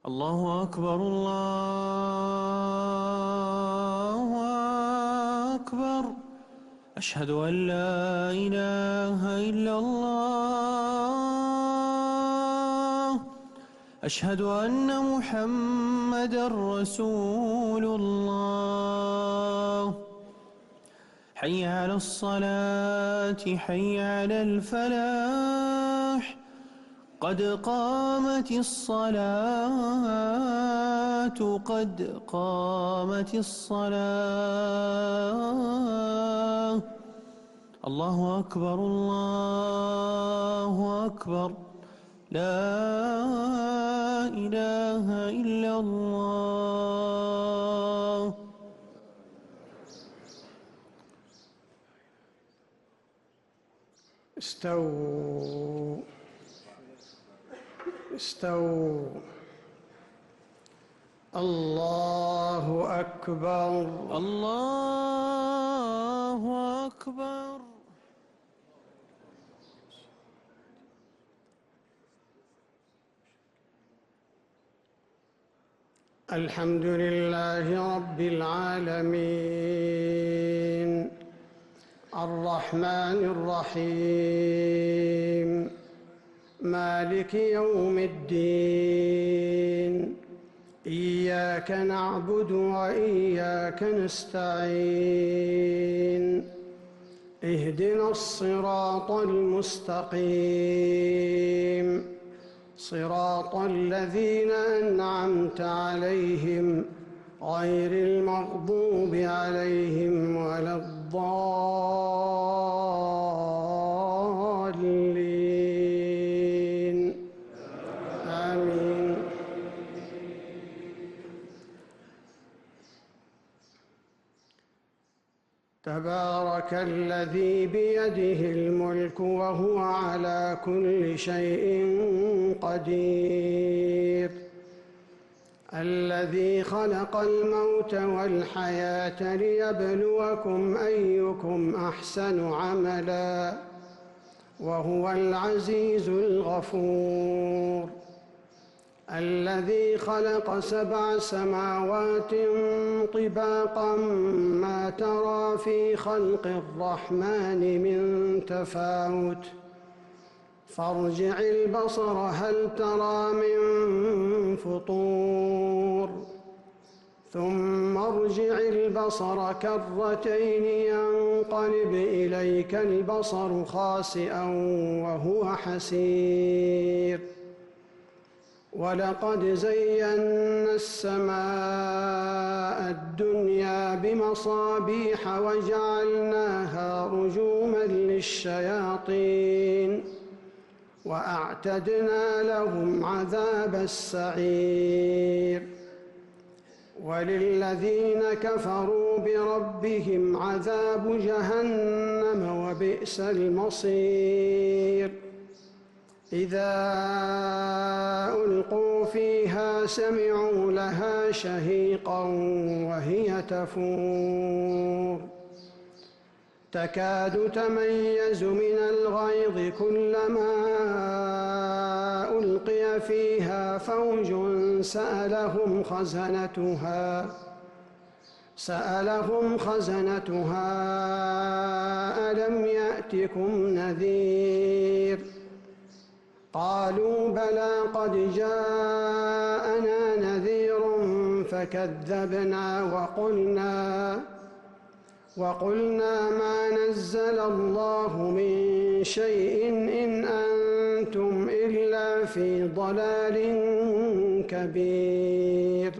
الله أكبر الله أكبر. أشهد أن لا إله إلا الله. أشهد أن محمدًا رسول الله. حي على الصلاة حي على الفلاح. قد قامت الصلاة قد قامت الصلاة. الله أكبر الله أكبر. لا إله إلا الله. استووا استووا. الله أكبر الله أكبر. الحمد لله رب العالمين الرحمن الرحيم مالك يوم الدين. إياك نعبد وإياك نستعين. اهدنا الصراط المستقيم صراط الذين أنعمت عليهم غير المغضوب عليهم ولا الضالين. آمين. تبارك الذي بيده الملك وهو على كل شيء قدير. الذي خلق الموت والحياة ليبلوكم أيكم أحسن عملا وهو العزيز الغفور. الذي خلق 7 سماوات طباقا ما ترى في خلق الرحمن من تفاوت فارجع البصر هل ترى من فطور ثم ارجع البصر كرتين ينقلب إليك البصر خاسئا وهو حسير. ولقد زينا السماء الدنيا بمصابيح وجعلناها رجوما للشياطين وأعتدنا لهم عذاب السعير. وللذين كفروا بربهم عذاب جهنم وبئس المصير. إذا ألقوا فيها سمعوا لها شهيقا وهي تفور تكاد تميز من الغيظ كلما ألقي فيها فوج سألهم خزنتها ألم يأتكم نذير. قالوا بلى قد جاءنا نذير فكذبنا وقلنا ما نزل الله من شيء إن أنتم إلا في ضلال كبير.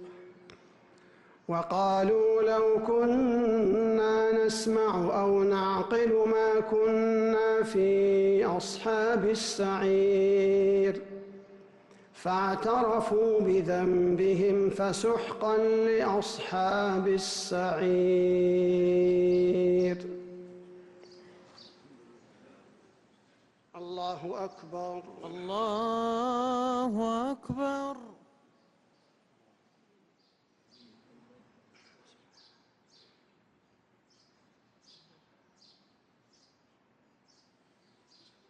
وقالوا لو كنا نسمع أو نعقل ما كنا في أصحاب السعير. فاعترفوا بذنبهم فسحقا لأصحاب السعير. الله أكبر الله أكبر.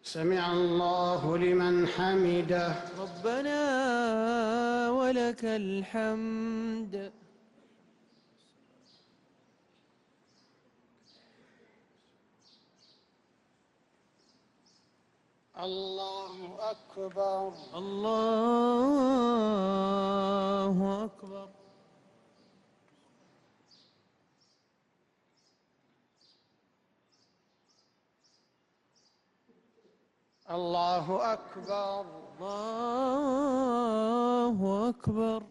سمع الله لمن حمده. ربنا ولك الحمد. الله أكبر. الله أكبر. الله أكبر. الله أكبر.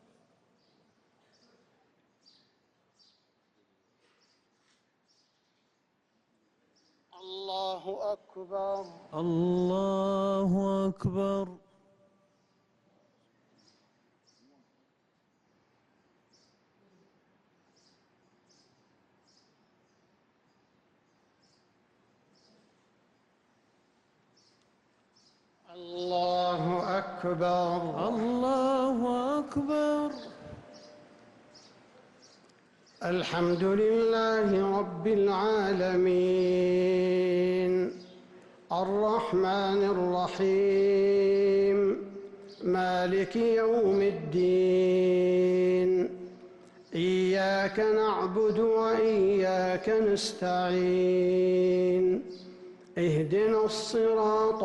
الله أكبر. الله أكبر. الله أكبر. الله أكبر. الحمد لله رب العالمين الرحمن الرحيم مالك يوم الدين إياك نعبد وإياك نستعين اهدنا الصراط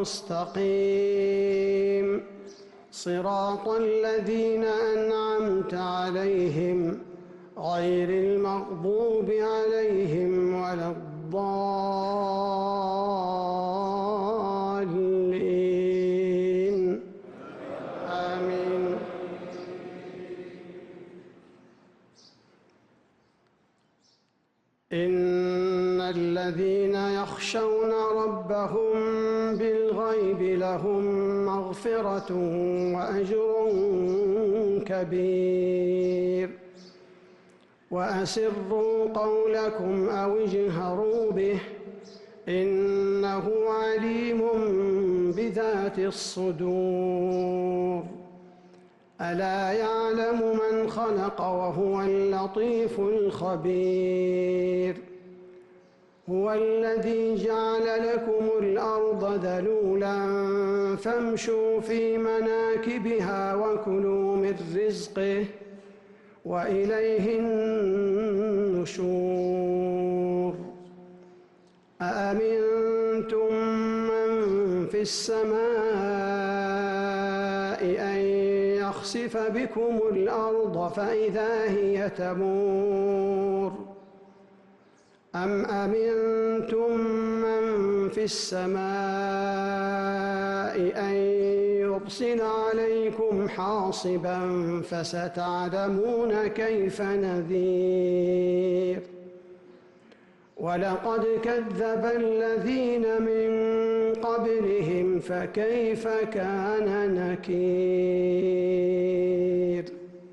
المستقيم صراط الذين أنعمت عليهم غير المغضوب عليهم ولا الضالين آمين. إن الذين يخشون ربهم بالغيب لهم مغفرة وأجر كبير. وأسروا قولكم أو اجهروا به إنه عليم بذات الصدور. ألا يعلم من خلق وهو اللطيف الخبير. هو الذي جعل لكم الأرض ذلولا فامشوا في مناكبها وكلوا من رزقه وإليه النشور. أأمنتم من في السماء أن يخسف بكم الأرض فإذا هي تمور أم أمنتم من في السماء أن يرسل عليكم حاصبا فستعلمون كيف نذير. ولقد كذب الذين من قبلهم فكيف كان نكير.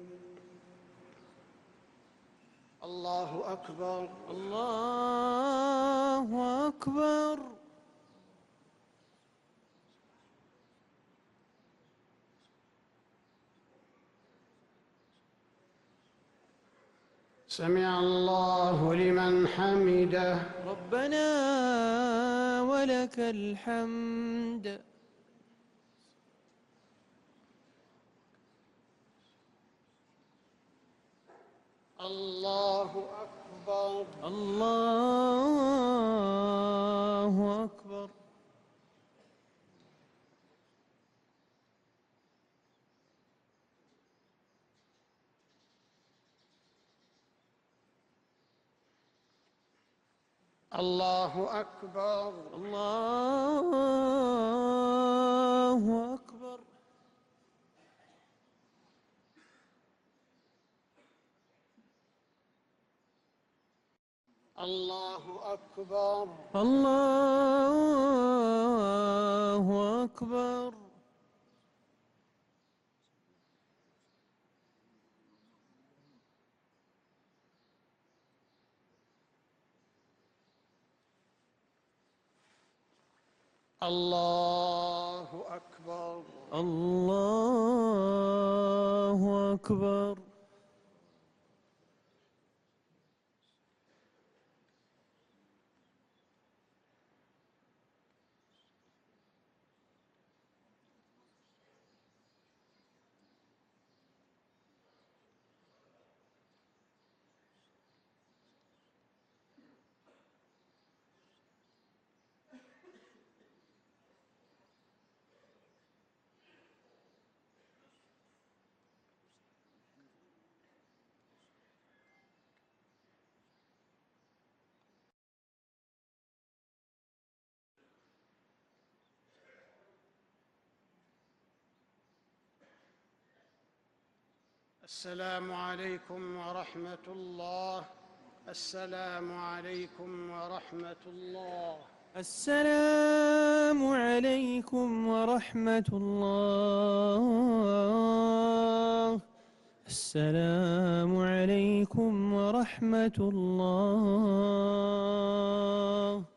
الله أكبر. الله أكبر. سمع الله لمن حمده. ربنا ولك الحمد. الله أكبر. الله أكبر. الله أكبر. الله أكبر. الله أكبر. الله أكبر. الله أكبر. الله أكبر. السلام عليكم ورحمة الله. السلام عليكم ورحمة الله. السلام عليكم ورحمة الله. السلام عليكم ورحمة الله.